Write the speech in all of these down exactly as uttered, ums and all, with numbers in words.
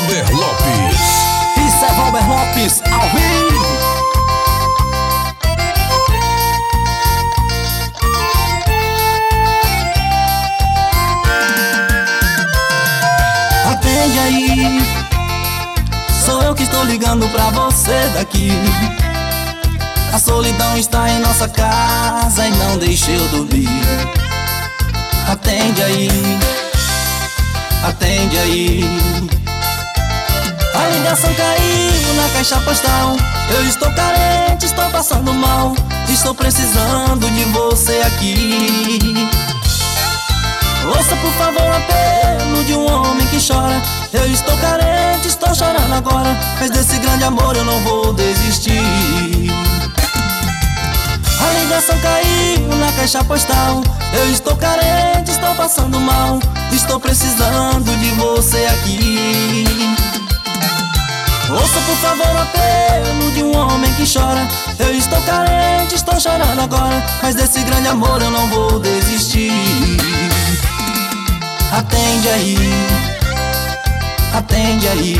Valber Lopes. Isso é Valber Lopes ao vivo. Atende aí, sou eu que estou ligando pra você daqui. A solidão está em nossa casa e não deixa eu dormir. Atende aí, atende aí. A ligação caiu na caixa postal. Eu estou carente, estou passando mal. Estou precisando de você aqui. Ouça por favor o apelo de um homem que chora. Eu estou carente, estou chorando agora, mas desse grande amor eu não vou desistir. A ligação caiu na caixa postal. Eu estou carente, estou passando mal. Estou precisando de você aqui. Ouça por favor o apelo de um homem que chora. Eu estou carente, estou chorando agora, mas desse grande amor eu não vou desistir. Atende aí, atende aí,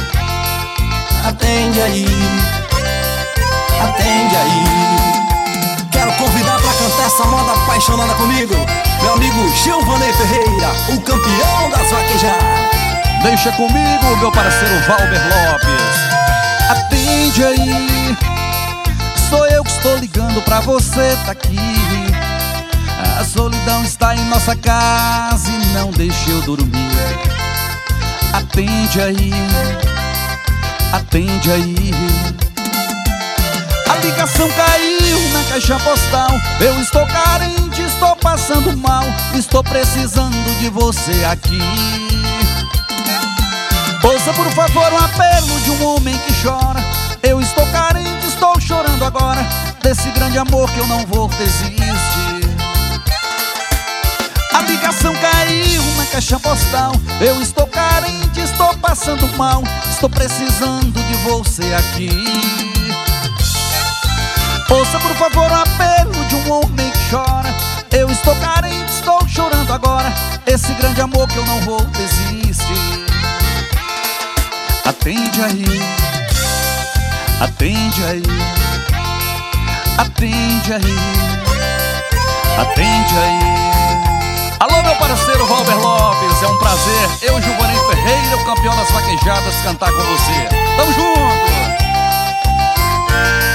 atende aí, atende aí. Quero convidar pra cantar essa moda apaixonada comigo meu amigo Gilvanei Ferreira, o campeão das vaquejadas. Deixa comigo, meu parceiro Valber Lopes. Atende aí, sou eu que estou ligando pra você, tá aqui. A solidão está em nossa casa e não deixa eu dormir. Atende aí, atende aí. A ligação caiu na caixa postal. Eu estou carente, estou passando mal. Estou precisando de você aqui. Ouça por favor o apelo de um homem que chora. Eu estou carente, estou chorando agora, desse grande amor que eu não vou desistir. A ligação caiu na caixa postal. Eu estou carente, estou passando mal. Estou precisando de você aqui. Ouça por favor o apelo de um homem que chora. Eu estou carente, estou chorando agora, esse grande amor que eu não vou desistir. Atende aí, atende aí, atende aí, atende aí. Alô meu parceiro Valber Lopes, é um prazer, eu, Gilvanei Ferreira, o campeão das vaquejadas, cantar com você. Tamo junto!